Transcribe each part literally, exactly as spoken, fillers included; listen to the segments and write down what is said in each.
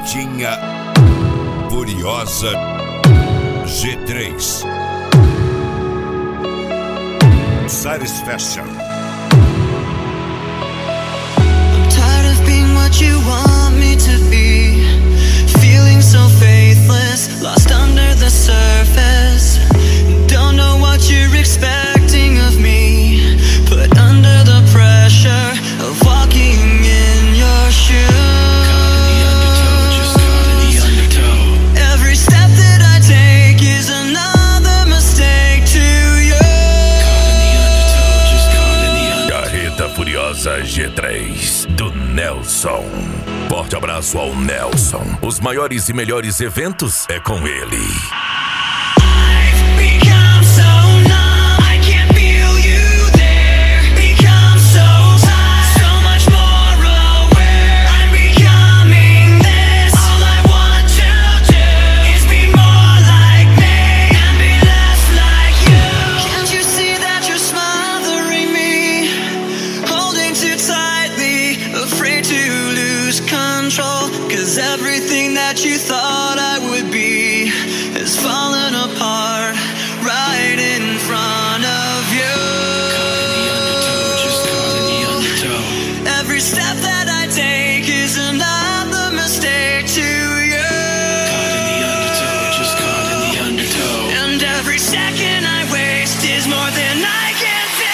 Pimentinha Furiosa G três Satisfaction. I'm tired of being what you want me to be, feeling so faithless, lost under the surface. Don't know what you're expecting of me, put under the pressure of walking in your shoes. Every step that I take is another mistake to you. Carreta Furiosa G três do Nelson. Forte abraço ao Nelson. Os maiores e melhores eventos é com ele. Cause everything that you thought I would be has fallen apart right in front of you. Every step that I take is another mistake to you. And every second I waste is more than I can take.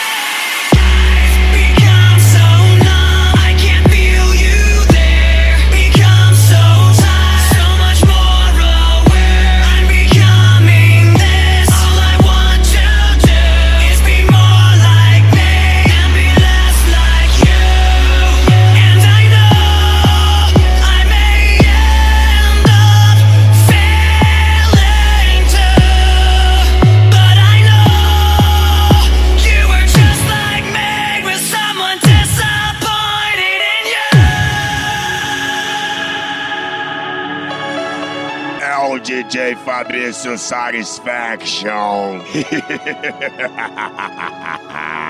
O D J Fabrício Satisfaction.